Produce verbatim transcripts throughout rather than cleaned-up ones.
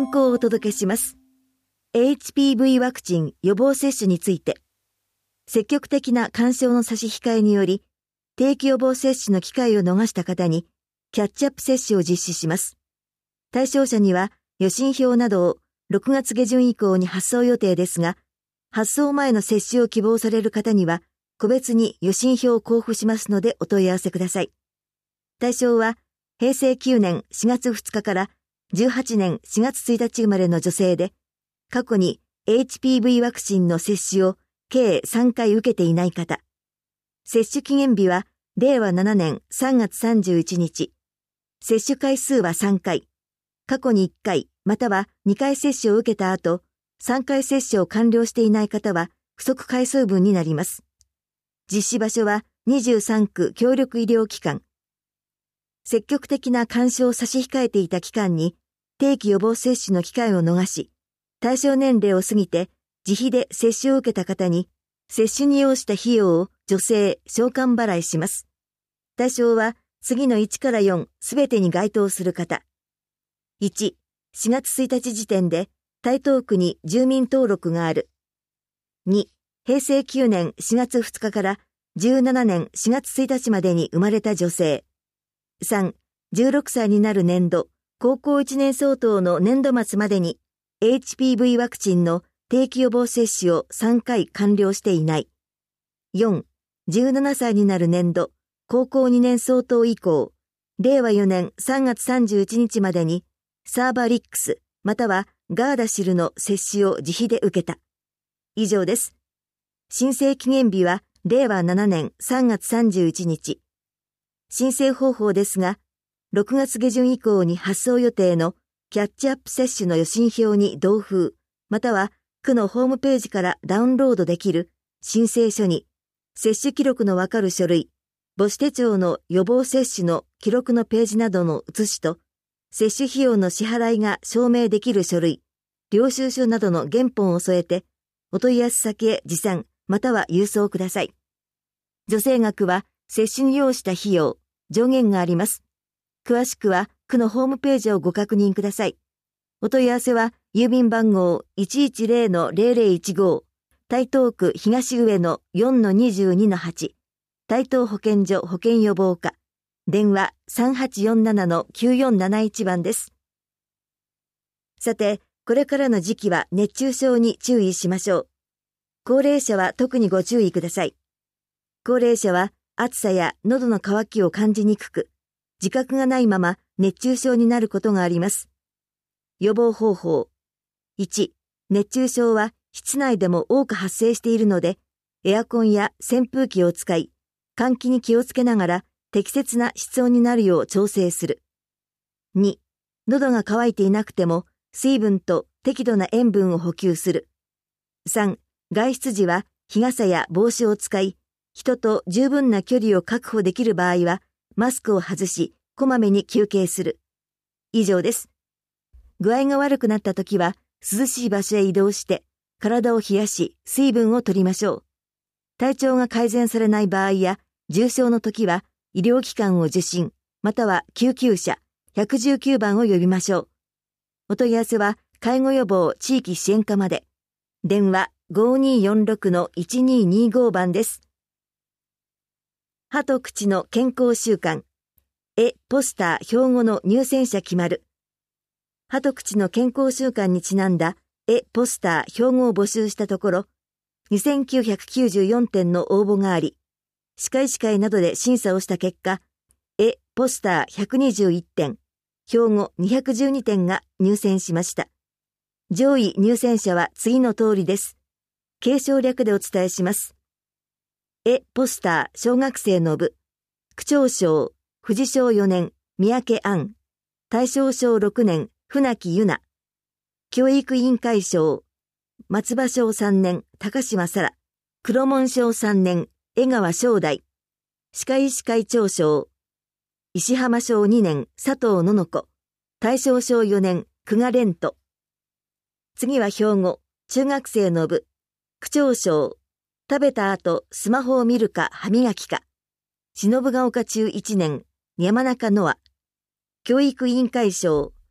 原稿をお届けします。エイチピーブイ ワクチン予防接種について、積極的な勧奨の差し控えにより、定期予防接種の機会を逃した方に、キャッチアップ接種を実施します。対象者には、予診票などをろくがつ下旬以降に発送予定ですが、発送前の接種を希望される方には、個別に予診票を交付しますのでお問い合わせください。対象は、へいせいきゅうねんしがつふつかからじゅうはちねんしがつついたち生まれの女性で、過去に エイチピーブイ ワクチンの接種を計さんかい受けていない方。接種期限日はれいわななねんさんがつさんじゅういちにち。接種回数はさんかい。過去にいっかいまたはにかい接種を受けた後、さんかい接種を完了していない方は不足回数分になります。実施場所はにじゅうさんく協力医療機関。積極的な勧奨を差し控えていた期間に定期予防接種の機会を逃し、対象年齢を過ぎて自費で接種を受けた方に接種に要した費用を助成・償還払いします。対象は次のいちからよんすべてに該当する方。いち、しがつついたち時点で台東区に住民登録がある。に、へいせいきゅうねんしがつふつかからじゅうななねんしがつついたちまでに生まれた女性。さん、じゅうろくさいになる年度、高校いちねん相当の年度末までに エイチピーブイ ワクチンの定期予防接種をさんかい完了していない。よん、じゅうななさいになる年度、高校にねん相当以降、れいわよねんさんがつさんじゅういちにちまでにサーバリックスまたはガーダシルの接種を自費で受けた。以上です。申請期限日はれいわななねんさんがつさんじゅういちにち。申請方法ですが、ろくがつ下旬以降に発送予定のキャッチアップ接種の予診票に同封、または区のホームページからダウンロードできる申請書に、接種記録のわかる書類、母子手帳の予防接種の記録のページなどの写しと、接種費用の支払いが証明できる書類、領収書などの原本を添えて、お問い合わせ先へ持参、または郵送ください。助成額は接種に要した費用、上限があります。詳しくは区のホームページをご確認ください。お問い合わせは郵便番号 いちいちゼロのゼロゼロいちご、台東区東上の よんのにじゅうにのはち、台東保健所保健予防課、電話 さんはちよんななのきゅうよんなないち 番です。さて、これからの時期は熱中症に注意しましょう。高齢者は特にご注意ください。高齢者は暑さや喉の渇きを感じにくく、自覚がないまま熱中症になることがあります。予防方法。いち、熱中症は室内でも多く発生しているので、エアコンや扇風機を使い、換気に気をつけながら適切な室温になるよう調整する。に、喉が渇いていなくても水分と適度な塩分を補給する。さん、外出時は日傘や帽子を使い、人と十分な距離を確保できる場合は、マスクを外し、こまめに休憩する。以上です。具合が悪くなったときは、涼しい場所へ移動して、体を冷やし、水分を取りましょう。体調が改善されない場合や、重症のときは、医療機関を受診、または救急車、いちいちきゅうばんを呼びましょう。お問い合わせは、介護予防地域支援課まで。電話 ごにーよんろくのいちにーにーご 番です。歯と口の健康週間。絵ポスター標語の入選者決まる。歯と口の健康週間にちなんだ絵ポスター標語を募集したところ、にせんきゅうひゃくきゅうじゅうよんてんの応募があり、歯科医師会などで審査をした結果、絵ポスターひゃくにじゅういってん、標語にひゃくじゅうにてんが入選しました。上位入選者は次の通りです。継承略でお伝えします。絵ポスター小学生の部、区長賞、富士賞よねん、三宅杏、大正賞ろくねん、船木優奈、教育委員会賞、松葉賞さんねん、高島沙羅、黒門賞さんねん、江川正大、歯科医師会長賞、石浜賞にねん、佐藤のの子、大正賞よねん、久我蓮斗。次は標語、中学生の部、区長賞、食べた後スマホを見るか歯磨きか、忍ヶ丘中いちねん、山中ノア、教育委員会賞、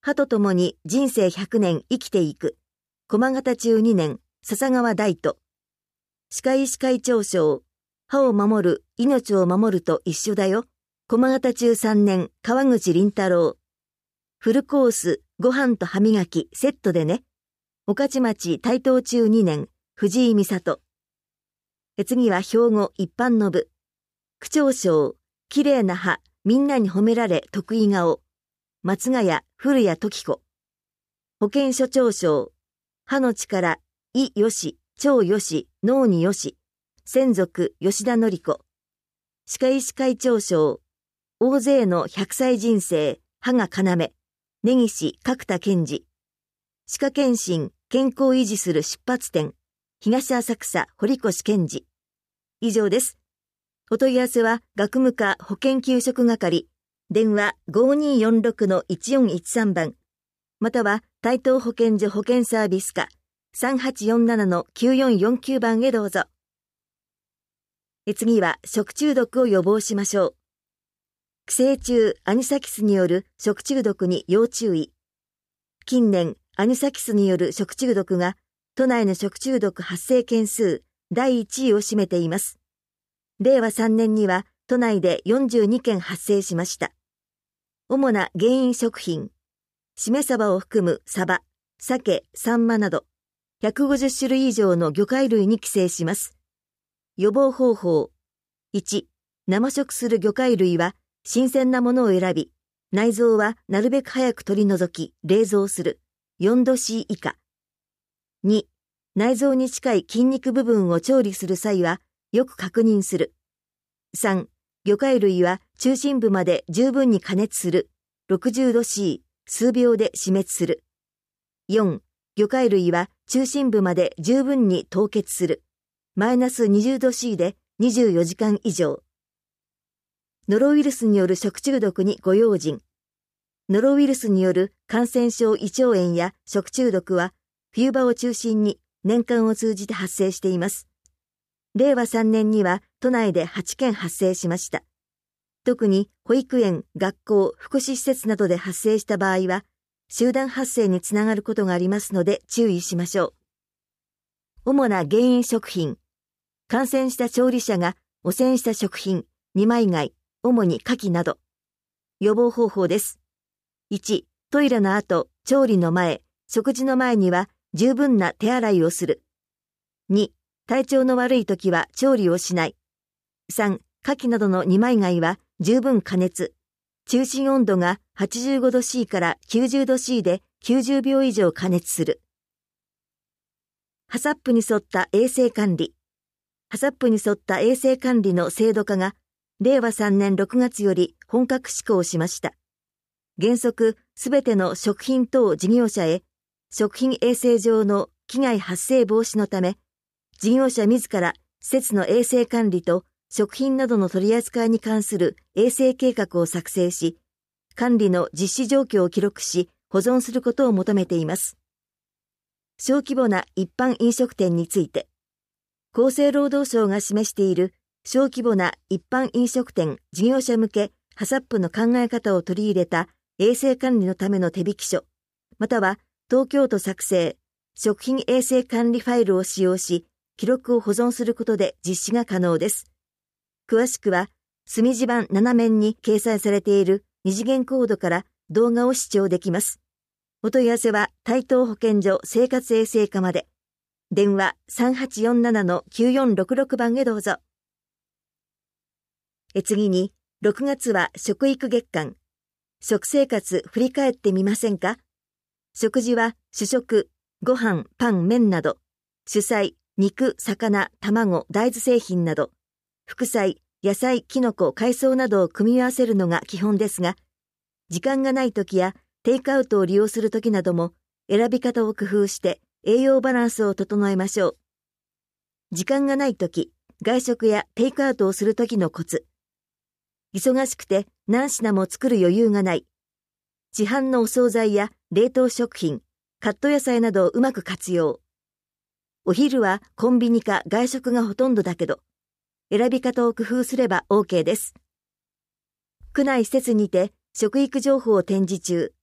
歯と共に人生ひゃくねん生きていく。駒形中にねん、笹川大斗。歯科医師会長賞。歯を守る、命を守ると一緒だよ。駒形中さんねん、川口倫太郎。フルコース、ご飯と歯磨き、セットでね。御徒町台東中にねん、藤井美里。次は兵庫一般の部。区長賞、綺麗な歯、みんなに褒められ得意顔。松ヶ谷、古谷時子。保健所長賞、歯の力、医よし、腸よし、脳によし。専属、吉田典子。歯科医師会長賞、大勢のひゃくさい人生、歯が要。根岸角田健二。歯科検診、健康を維持する出発点。東浅草、堀越健二。以上です。お問い合わせは、学務課保健給食係。電話 ごにーよんろくのいちよんいちさん 番。または、台東保健所保健サービス課 さんはちよんななのきゅうよんよんきゅう 番へどうぞ。次は、食中毒を予防しましょう。寄生虫アニサキスによる食中毒に要注意。近年、アニサキスによる食中毒が都内の食中毒発生件数だいいちいを占めています。れいわさんねんには都内でよんじゅうにけん発生しました。主な原因食品、しめ鯖を含むサバ、鮭、サンマなどひゃくごじゅっしゅるい以上の魚介類に寄生します。予防方法。いち、生食する魚介類は新鮮なものを選び、内臓はなるべく早く取り除き、冷蔵する。よんど C 以下。に、内臓に近い筋肉部分を調理する際は、よく確認する。さん、魚介類は中心部まで十分に加熱する。ろくじゅうど C、数秒で死滅する。よん、魚介類は中心部まで十分に凍結する。マイナスにじゅうど C でにじゅうよじかん以上。ノロウイルスによる食中毒にご用心。ノロウイルスによる感染症胃腸炎や食中毒は冬場を中心に年間を通じて発生しています。れいわさんねんには都内ではちけん発生しました。特に保育園、学校、福祉施設などで発生した場合は集団発生につながることがありますので注意しましょう。主な原因食品。感染した調理者が汚染した食品、二枚貝、主に牡蠣など。予防方法です。いち、トイレの後、調理の前、食事の前には十分な手洗いをする。に、体調の悪い時は調理をしない。さん、牡蠣などの二枚貝は十分加熱。中心温度がはちじゅうごど C からきゅうじゅうど C できゅうじゅうびょう以上加熱する。ハサップに沿った衛生管理。ハサップに沿った衛生管理の制度化が、れいわさんねんろくがつより本格施行しました。原則、すべての食品等事業者へ、食品衛生上の危害発生防止のため、事業者自ら施設の衛生管理と食品などの取り扱いに関する衛生計画を作成し、管理の実施状況を記録し、保存することを求めています。小規模な一般飲食店について、厚生労働省が示している小規模な一般飲食店事業者向けハサップの考え方を取り入れた衛生管理のための手引き書、または東京都作成食品衛生管理ファイルを使用し、記録を保存することで実施が可能です。詳しくは、墨字版ななめんに掲載されている二次元コードから動画を視聴できます。お問い合わせは台東保健所生活衛生課まで。電話 さんはちよんななのきゅうよんろくろく 番へどうぞ。え次に、ろくがつは食育月間。食生活振り返ってみませんか？食事は主食、ご飯、パン、麺など、主菜、肉、魚、卵、大豆製品など、副菜、野菜、キノコ、海藻などを組み合わせるのが基本ですが、時間がない時やテイクアウトを利用する時なども選び方を工夫して栄養バランスを整えましょう。時間がない時、外食やテイクアウトをする時のコツ。忙しくて何品も作る余裕がない。市販のお惣菜や冷凍食品、カット野菜などをうまく活用。お昼はコンビニか外食がほとんどだけど、選び方を工夫すれば OK です。区内施設にて食育情報を展示中。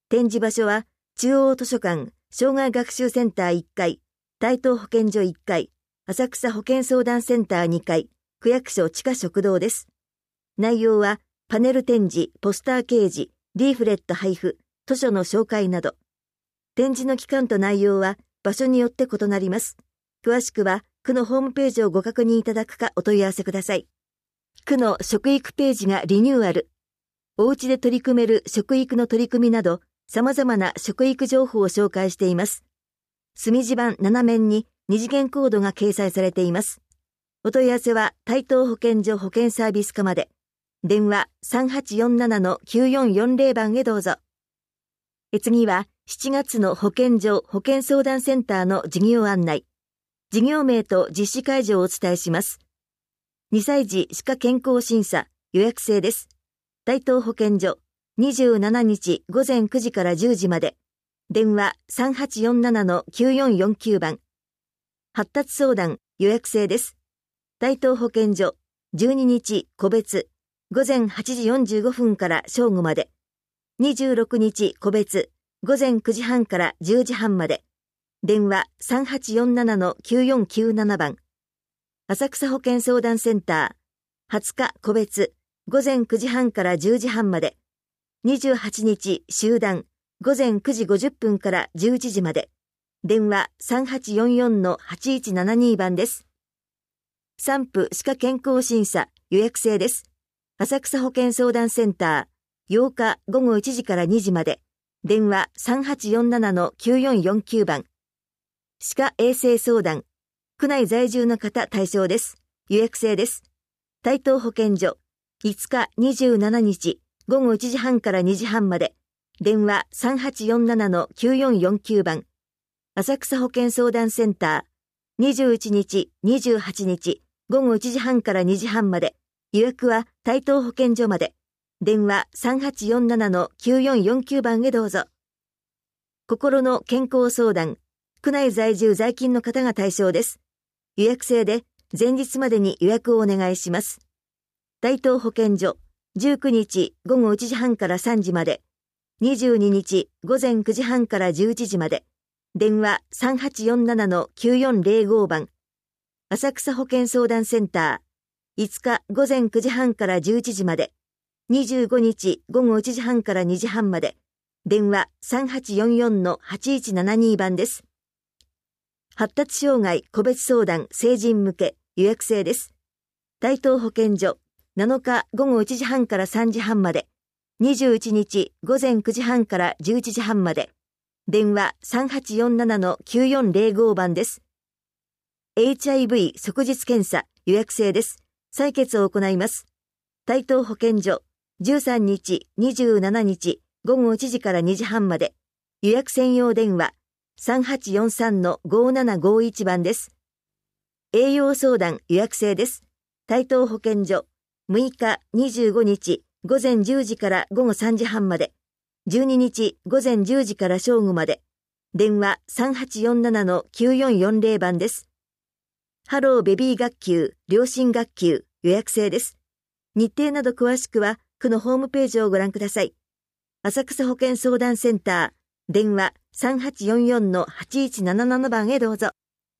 展示場所は、中央図書館、障害学習センターいっかい、台東保健所いっかい、浅草保健相談センターにかい、区役所地下食堂です。内容は、パネル展示、ポスター掲示、リーフレット配布、図書の紹介など。展示の期間と内容は、場所によって異なります。詳しくは、区のホームページをご確認いただくかお問い合わせください。区の食育ページがリニューアル。お家で取り組める食育の取り組みなど、様々な食育情報を紹介しています。隅地版なな面に二次元コードが掲載されています。お問い合わせは台東保健所保健サービス課まで。電話 さんはちよんななのきゅうよんよんぜろ 番へどうぞ。次はしちがつの保健所保健相談センターの事業案内。事業名と実施会場をお伝えします。にさい児歯科健康審査予約制です。台東保健所にじゅうしちにちごぜんくじからじゅうじまで。電話 さんはちよんななのきゅうよんよんきゅう 番。発達相談予約制です。台東保健所じゅうににち個別ごぜんはちじよんじゅうごふんから正午まで。にじゅうろくにち個別ごぜんくじはんからじゅうじはんまで。電話 さんはちよんななのきゅうよんきゅうなな 番。浅草保健相談センターはつか個別ごぜんくじはんからじゅうじはんまで。にじゅうはちにち集団ごぜんくじごじゅっぷんからじゅういちじまで。電話 さんはちよんよんのはちいちななに 番です。産婦歯科健康審査予約制です。浅草保健相談センターようかごごいちじからにじまで。電話 さんはちよんななのきゅうよんよんきゅう 番。歯科衛生相談区内在住の方対象です。予約制です。台東保健所いつかにじゅうしちにちごごいちじはんからにじはんまで。電話 さんはちよんななのきゅうよんよんきゅう 番。浅草保健相談センターにじゅういちにちにじゅうはちにちごごいちじはんからにじはんまで。予約は台東保健所まで。電話 さんはちよんななのきゅうよんよんきゅう 番へどうぞ。心の健康相談区内在住在勤の方が対象です。予約制で前日までに予約をお願いします。台東保健所じゅうくにちごごいちじはんからさんじまで。にじゅうににちごぜんくじはんからじゅういちじまで。電話 さんはちよんななのきゅうよんぜろご 番。浅草保健相談センターいつかごぜんくじはんからじゅういちじまで。にじゅうごにちごごいちじはんからにじはんまで。電話 さんはちよんよんのはちいちななに 番です。発達障害個別相談成人向け予約制です。台東保健所なのかごごいちじはんからさんじはんまで。にじゅういちにちごぜんくじはんからじゅういちじはんまで。電話 さんはちよんななのきゅうよんぜろご 番です。エイチアイブイ 即日検査予約制です。採血を行います。台東保健所じゅうさんにちにじゅうしちにちごごいちじからにじはんまで。予約専用電話 さんはちよんさんのごななごいち 番です。栄養相談予約制です。台東保健所むいかにじゅうごにちごぜんじゅうじからごごさんじはんまで。じゅうににちごぜんじゅうじから正午まで。電話 さんはちよんななのきゅうよんよんぜろ 番です。ハローベビー学級両親学級予約制です。日程など詳しくは区のホームページをご覧ください。浅草保健相談センター電話 さんはちよんよんのはちいちななな 番へどうぞ。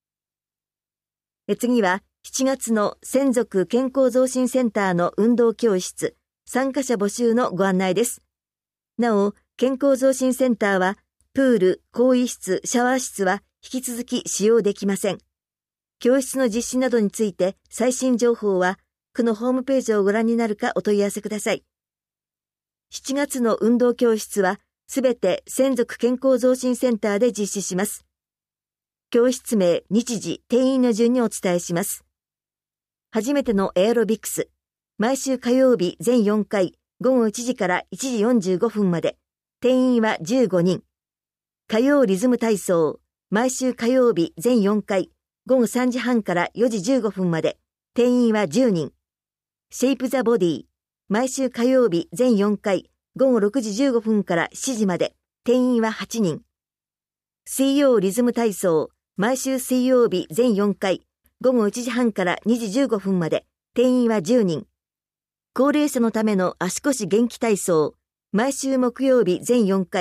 次はしちがつの専属健康増進センターの運動教室参加者募集のご案内です。なお、健康増進センターはプール、更衣室、シャワー室は引き続き使用できません。教室の実施などについて最新情報は区のホームページをご覧になるかお問い合わせください。しちがつの運動教室はすべて専属健康増進センターで実施します。教室名、日時、定員の順にお伝えします。初めてのエアロビクス、毎週火曜日全よんかい、ごごいちじからいちじよんじゅうごふんまで、定員はじゅうごにん。火曜リズム体操、毎週火曜日全よんかい、ごごさんじはんからよじじゅうごふんまで、定員はじゅうにん。シェイプザボディ、毎週火曜日全よんかい、ごごろくじじゅうごふんからしちじまで、定員ははちにん。水曜リズム体操、毎週水曜日全よんかい、ごごいちじはんからにじじゅうごふんまで、定員はじゅうにん。高齢者のための足腰元気体操、毎週木曜日全よんかい、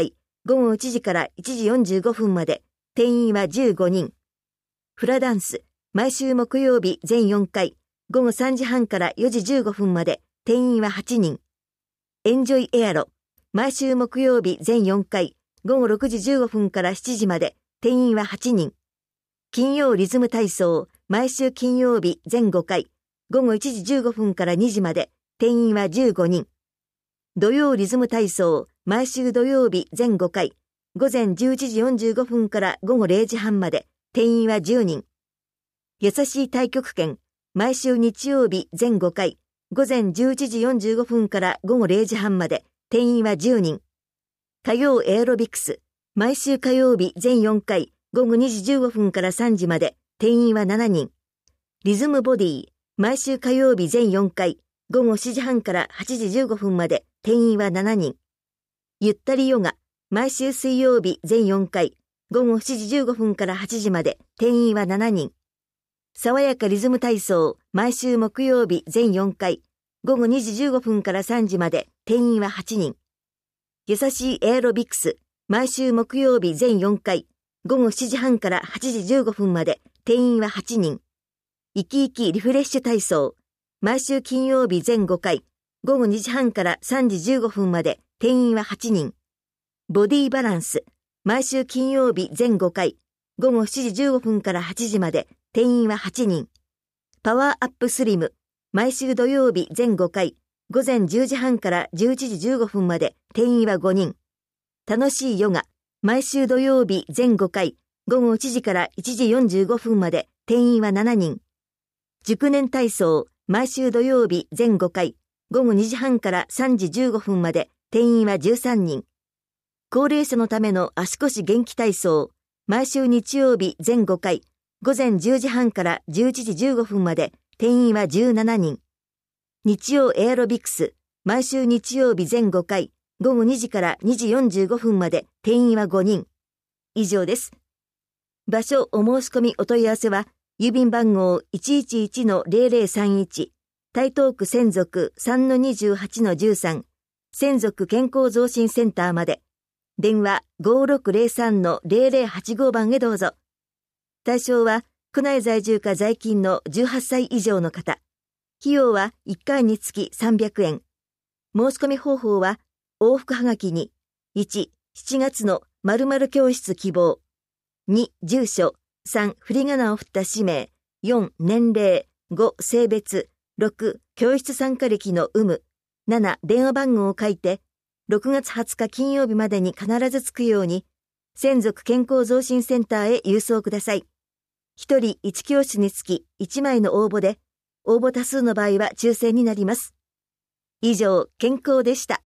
午後いちじからいちじよんじゅうごふんまで、定員はじゅうごにん。フラダンス、毎週木曜日全よんかい、午後さんじはんからよじじゅうごふんまで、定員ははちにん。エンジョイエアロ、毎週木曜日全よんかい、午後ろくじじゅうごふんからしちじまで、定員ははちにん。金曜リズム体操、毎週金曜日全ごかい、午後いちじじゅうごふんからにじまで、定員はじゅうごにん。土曜リズム体操、毎週土曜日全ごかい、午前じゅういちじよんじゅうごふんから午後れいじはんまで、定員はじゅうにん。優しい太極拳、毎週日曜日全ごかい、午前じゅういちじよんじゅうごふんから午後れいじはんまで、定員はじゅうにん。火曜エアロビクス、毎週火曜日全よんかい、午後にじじゅうごふんからさんじまで、定員はしちにん。リズムボディ、毎週火曜日全よんかい、午後しちじはんからはちじじゅうごふんまで、定員はしちにん。ゆったりヨガ、毎週水曜日全よんかい、午後しちじじゅうごふんからはちじまで、定員はしちにん。爽やかリズム体操、毎週木曜日全よんかい、午後にじじゅうごふんからさんじまで、定員ははちにん。優しいエアロビクス、毎週木曜日全よんかい、午後しちじはんからはちじじゅうごふんまで、定員ははちにん。生き生きリフレッシュ体操、毎週金曜日全ごかい、午後にじはんからさんじじゅうごふんまで、定員ははちにん。ボディバランス、毎週金曜日全ごかい、午後しちじじゅうごふんからはちじまで、定員ははちにん。パワーアップスリム、毎週土曜日全ごかい、午前じゅうじはんからじゅういちじじゅうごふんまで、定員はごにん。楽しいヨガ、毎週土曜日全ごかい、午後いちじからいちじよんじゅうごふんまで、定員はしちにん。熟年体操、毎週土曜日全ごかい、午後にじはんからさんじじゅうごふんまで、定員はじゅうさんにん。高齢者のための足腰元気体操、毎週日曜日全ごかい、午前じゅうじはんからじゅういちじじゅうごふんまで、定員はじゅうしちにん。日曜エアロビクス、毎週日曜日全ごかい、午後にじからにじよんじゅうごふんまで、定員はごにん。以上です。場所お申し込みお問い合わせは、郵便番号 いちいちいちのゼロゼロさんいち、台東区専属 さんのにじゅうはちのじゅうさん、専属健康増進センターまで。電話 ごーろくゼロさんのゼロゼロはちご 番へどうぞ。対象は、区内在住か在勤のじゅうはっさい以上の方。費用はいっかいにつきさんびゃくえん。申し込み方法は、往復はがきに、いち、しちがつの〇〇教室希望。に、住所。さん、振り仮名を振った氏名。よん、年齢。ご、性別。ろく、教室参加歴の有無。なな、電話番号を書いて、ろくがつはつか金曜日までに必ず着くように、専属健康増進センターへ郵送ください。ひとりいち教室につきいちまいの応募で、応募多数の場合は抽選になります。以上、健康でした。